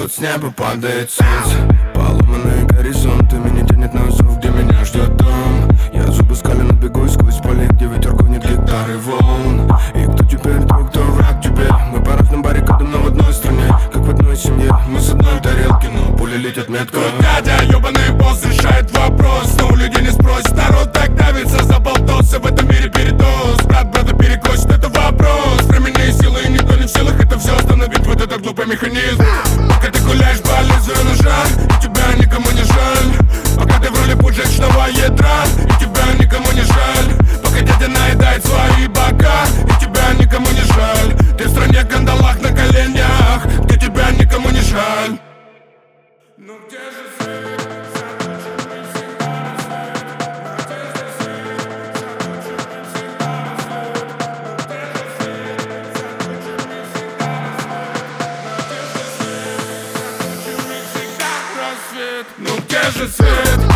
тут с неба падает свет. Поломанные горизонты, меня тянет на зов, где меня ждет дом. Я зубы скали на бегу сквозь поле, где ветер гонит гитары волн. И кто теперь друг, кто враг тебе? Мы по разным баррикадам, но в одной стране, как в одной семье. Мы с одной тарелки, но пули летят метко. Дядя, ёбаный босс решает вопрос, но у людей не спросит. Народ так давится, заболтался в этом мире передоз. Брат брата перекосит, это вопрос времени и силы, и никто не в силах это все остановить, вот этот глупый механизм. Пока ты гуляешь по лезвию ножа, и тебя никому не жаль. Пока ты в роли пушечного ядра, и тебя никому не жаль. Пока дядя наедает свои бока, и тебя никому не жаль. Ты в стране кандалах на коленях, где тебя никому не жаль. Ну где же свет? Ну где же свет?